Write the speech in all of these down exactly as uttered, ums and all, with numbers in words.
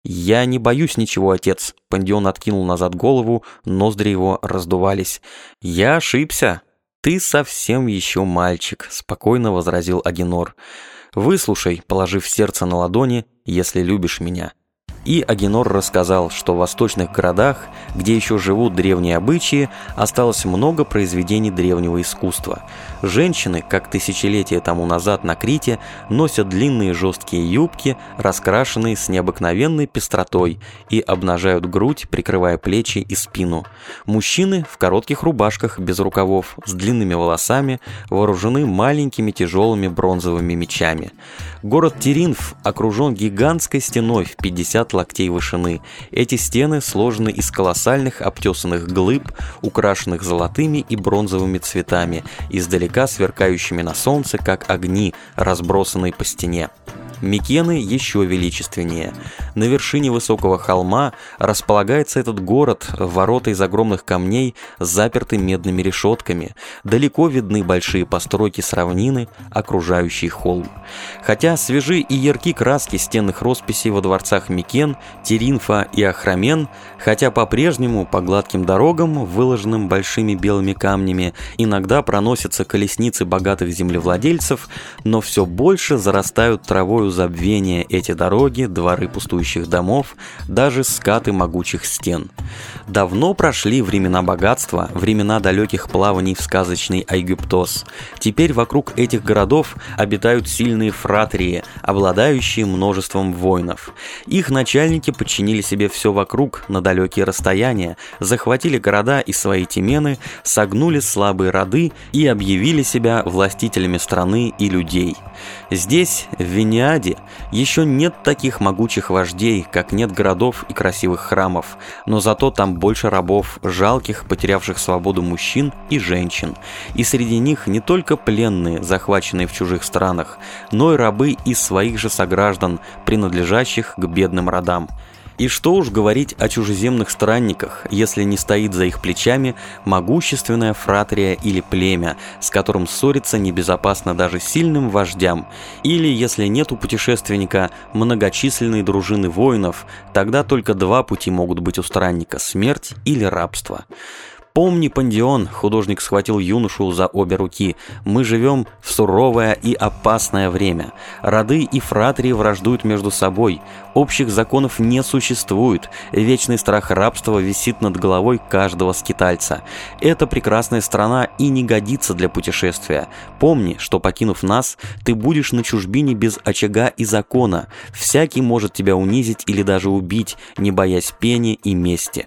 «Я не боюсь ничего, отец», — Пандион откинул назад голову, ноздри его раздувались. «Я ошибся». «Ты совсем еще мальчик», — спокойно возразил Агенор. «Выслушай, положив сердце на ладони, если любишь меня». И Агенор рассказал, что в восточных городах, где еще живут древние обычаи, осталось много произведений древнего искусства. Женщины, как тысячелетия тому назад на Крите, носят длинные жесткие юбки, раскрашенные с необыкновенной пестротой, и обнажают грудь, прикрывая плечи и спину. Мужчины в коротких рубашках без рукавов, с длинными волосами, вооружены маленькими тяжелыми бронзовыми мечами. Город Теринф окружен гигантской стеной в пятьдесят локтей вышины. Эти стены сложены из колоссальных обтесанных глыб, украшенных золотыми и бронзовыми цветами, издалека сверкающими на солнце, как огни, разбросанные по стене. Микены еще величественнее. На вершине высокого холма располагается этот город, ворота из огромных камней, заперты медными решетками. Далеко видны большие постройки с равнины, окружающий холм. Хотя свежи и ярки краски стенных росписей во дворцах Микен, Теринфа и Ахрамен, хотя по-прежнему по гладким дорогам, выложенным большими белыми камнями, иногда проносятся колесницы богатых землевладельцев, но все больше зарастают травою забвения эти дороги, дворы пустующих домов, даже скаты могучих стен. Давно прошли времена богатства, времена далеких плаваний в сказочный Айгюптос. Теперь вокруг этих городов обитают сильные фратрии, обладающие множеством воинов. Их начальники подчинили себе все вокруг на далекие расстояния, захватили города и свои темены, согнули слабые роды и объявили себя властителями страны и людей. Здесь, в Вениаде, еще нет таких могучих вождей, как нет городов и красивых храмов, но зато там больше рабов, жалких, потерявших свободу мужчин и женщин. И среди них не только пленные, захваченные в чужих странах, но и рабы из своих же сограждан, принадлежащих к бедным родам. И что уж говорить о чужеземных странниках, если не стоит за их плечами могущественная фратрия или племя, с которым ссориться небезопасно даже сильным вождям, или, если нет у путешественника многочисленной дружины воинов, тогда только два пути могут быть у странника – смерть или рабство. «Помни, Пандион», — художник схватил юношу за обе руки, — «мы живем в суровое и опасное время. Роды и фратрии враждуют между собой. Общих законов не существует. Вечный страх рабства висит над головой каждого скитальца. Эта прекрасная страна и не годится для путешествия. Помни, что, покинув нас, ты будешь на чужбине без очага и закона. Всякий может тебя унизить или даже убить, не боясь пени и мести.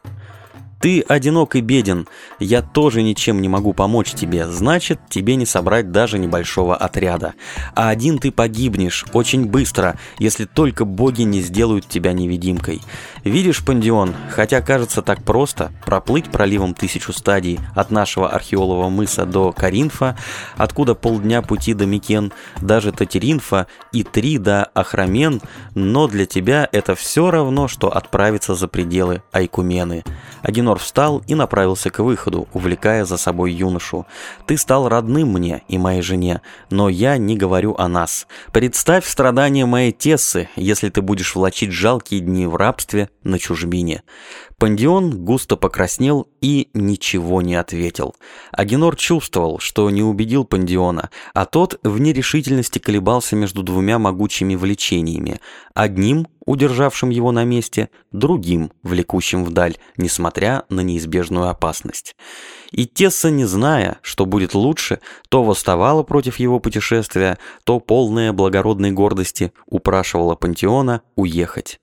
Ты одинок и беден, я тоже ничем не могу помочь тебе, значит, тебе не собрать даже небольшого отряда. А один ты погибнешь очень быстро, если только боги не сделают тебя невидимкой. Видишь, Пандион, хотя кажется так просто проплыть проливом тысячу стадий от нашего Археолова мыса до Каринфа, откуда полдня пути до Микен, даже до Теринфа и три до Ахрамен, но для тебя это все равно, что отправиться за пределы Айкумены. Агенор встал и направился к выходу, увлекая за собой юношу. «Ты стал родным мне и моей жене, но я не говорю о нас. Представь страдания моей Тессы, если ты будешь влачить жалкие дни в рабстве на чужбине». Пандион густо покраснел и ничего не ответил. Агенор чувствовал, что не убедил Пандиона, а тот в нерешительности колебался между двумя могучими влечениями. Одним, удержавшим его на месте, другим, влекущим вдаль, несмотря на неизбежную опасность. И Тесса, не зная, что будет лучше, то восставала против его путешествия, то, полная благородной гордости, упрашивала Пантеона уехать.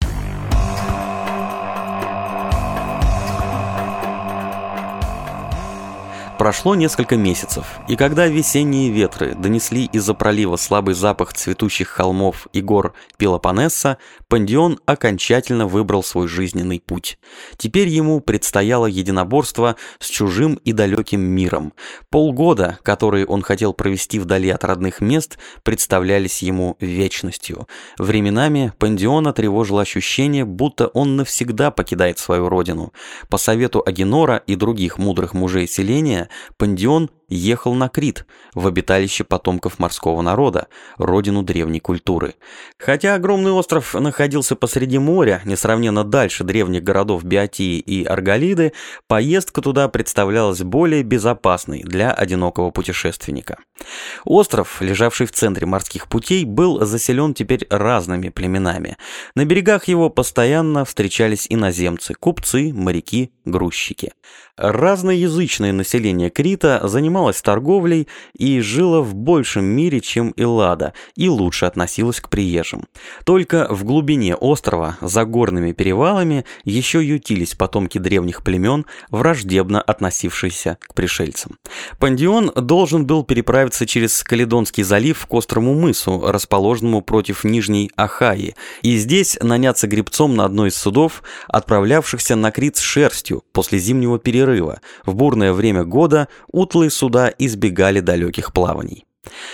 Прошло несколько месяцев, и когда весенние ветры донесли из-за пролива слабый запах цветущих холмов и гор Пелопоннеса, Пандион окончательно выбрал свой жизненный путь. Теперь ему предстояло единоборство с чужим и далеким миром. Полгода, которые он хотел провести вдали от родных мест, представлялись ему вечностью. Временами Пандиона тревожило ощущение, будто он навсегда покидает свою родину. По совету Агенора и других мудрых мужей селения, Пандион ехал на Крит, в обиталище потомков морского народа, родину древней культуры. Хотя огромный остров находился посреди моря, несравненно дальше древних городов Биотии и Арголиды, поездка туда представлялась более безопасной для одинокого путешественника. Остров, лежавший в центре морских путей, был заселен теперь разными племенами. На берегах его постоянно встречались иноземцы, купцы, моряки, грузчики. Разноязычное население Крита занималось торговлей и жило в большем мире, чем Эллада, и лучше относилось к приезжим. Только в глубине острова, за горными перевалами, еще ютились потомки древних племен, враждебно относившиеся к пришельцам. Пандион должен был переправиться через Каледонский залив к острому мысу, расположенному против Нижней Ахайи, и здесь наняться гребцом на одно из судов, отправлявшихся на Крит с шерстью после зимнего перерыва. В бурное время года утлые суда избегали далеких плаваний.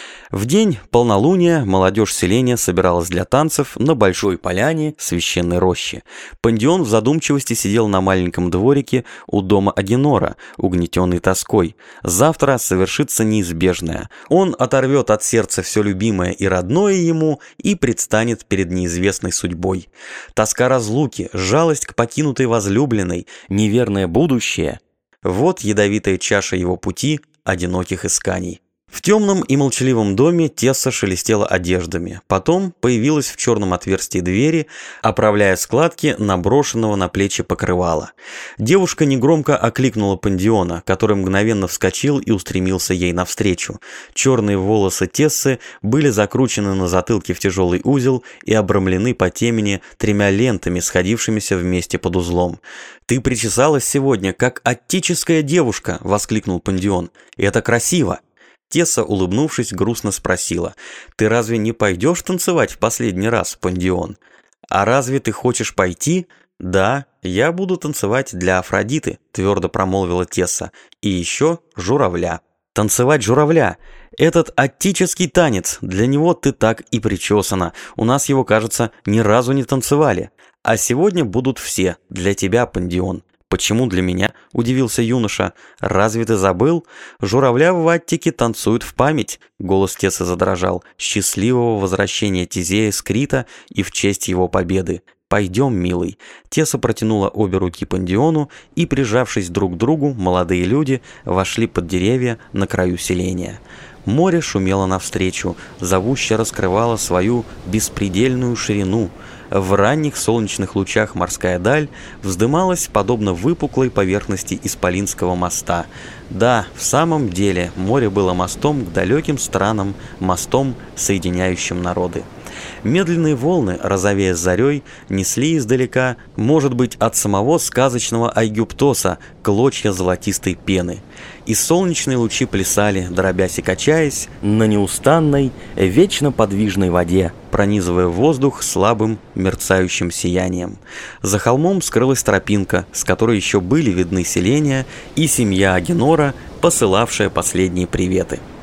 В день полнолуния молодежь селения собиралась для танцев на большой поляне священной рощи. Пандион в задумчивости сидел на маленьком дворике у дома Агенора, угнетенный тоской. Завтра совершится неизбежное. Он оторвет от сердца все любимое и родное ему и предстанет перед неизвестной судьбой. Тоска разлуки, жалость к покинутой возлюбленной, неверное будущее — вот ядовитая чаша его пути одиноких исканий. В темном и молчаливом доме Тесса шелестела одеждами. Потом появилась в черном отверстии двери, оправляя складки наброшенного на плечи покрывала. Девушка негромко окликнула Пандиона, который мгновенно вскочил и устремился ей навстречу. Черные волосы Тессы были закручены на затылке в тяжелый узел и обрамлены по темени тремя лентами, сходившимися вместе под узлом. «Ты причесалась сегодня, как аттическая девушка!» — воскликнул Пандион. «Это красиво!» Тесса, улыбнувшись, грустно спросила: «Ты разве не пойдешь танцевать в последний раз, Пандион?» «А разве ты хочешь пойти?» «Да, я буду танцевать для Афродиты», — твердо промолвила Тесса. «И еще журавля». «Танцевать журавля! Этот аттический танец, для него ты так и причесана. У нас его, кажется, ни разу не танцевали. А сегодня будут все, для тебя, Пандион». «Почему для меня?» – удивился юноша. «Разве ты забыл? Журавля в Аттике танцуют в память», – голос Тессы задрожал, «счастливого возвращения Тизея с Крита и в честь его победы. Пойдем, милый». Тесса протянула обе руки Пандиону, и, прижавшись друг к другу, молодые люди вошли под деревья на краю селения. Море шумело навстречу, зовуще раскрывало свою беспредельную ширину. В ранних солнечных лучах морская даль вздымалась подобно выпуклой поверхности Исполинского моста. Да, в самом деле море было мостом к далеким странам, мостом, соединяющим народы. Медленные волны, розовея с зарей, несли издалека, может быть, от самого сказочного Айгюптоса, клочья золотистой пены. И солнечные лучи плясали, дробясь и качаясь, на неустанной, вечно подвижной воде, пронизывая воздух слабым мерцающим сиянием. За холмом скрылась тропинка, с которой еще были видны селения и семья Агенора, посылавшая последние приветы.